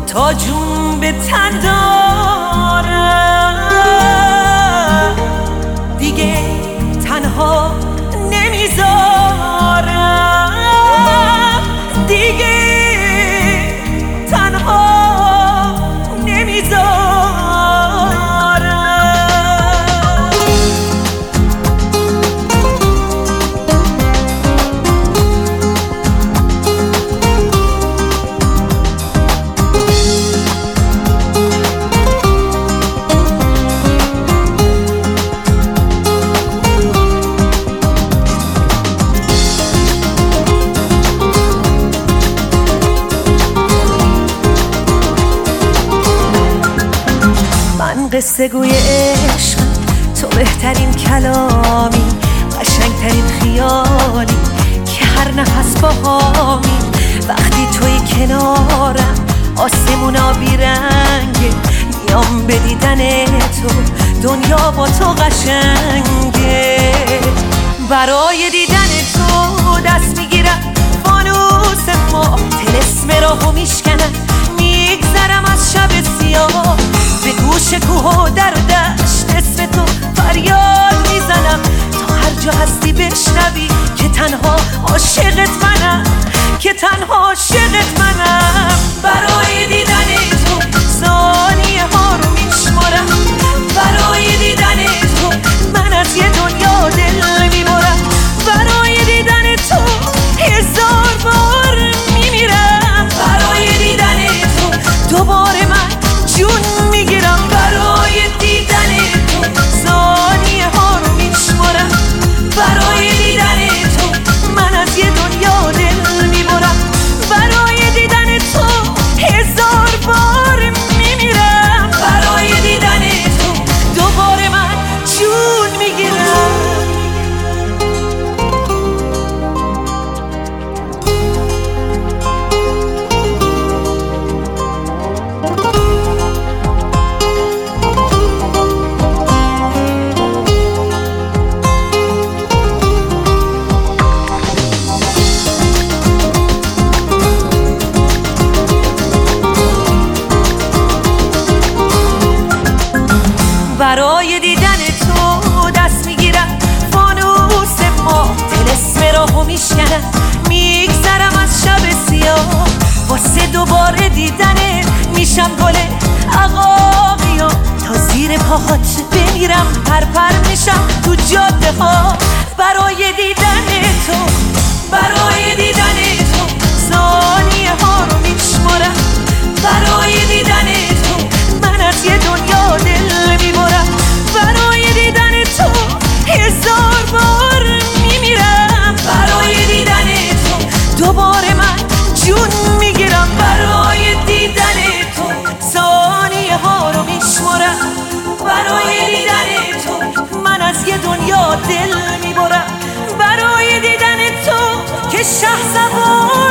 تا جون به تن دارم، دیگه تنها نمیذارم، دیگه تنها نمیذارم. قصه گوی عشق، تو بهترین کلامی، قشنگترین خیالی که هر نفس باهامی. وقتی توی کنارم آسمونا بیرنگه، میام به دیدن تو، دنیا با تو قشنگه. برای دیدن تو دست میگیرم فانوس ما، طلسم راهو میشکنم، میگذرم از شب سیاه. به گوش کوه و در و دشت اسم تو فریاد میزنم، تا هر جا هستی بشنوی که تنها عاشقت منم، که تنها عاشقت منم. برای دیدن تو ثانیه ها رو میشمارم، برای دیدن تو من از یه دنیا دل میبرم، برای دیدن تو هزار بار میمیرم، برای دیدن تو دوباره من جون میگیرم. برای دیدن تو ثانیه ها رو میشمارم، برای دیدن تو من از یه دنیا دل میبرم، برای دیدن تو هزار بار میمیرم، برای دیدن تو دوباره من جون میگیرم. برای دیدن تو دست میگیرم فانوس ما، طلسم راهو میشکنم، میگذرم از شب سیاه. واسه دوباره دیدنت میشم گل عقاقیام، تا زیر پاهات بمیرم، پر میشم تو جاده ها. برای دیدن تو، برای دیدن تو ثانیه ها رو میشمارم، برای دیدن تو من از یه دنیا دل میبرم، برای دیدن تو هزار بار میمیرم، برای دیدن تو دوباره من جون میگیرم، برای دیدن تو ثانیه ها رو میشمارم، برای دیدن تو من از یه دنیا دل میبرم، برای دیدن تو که شهرزاد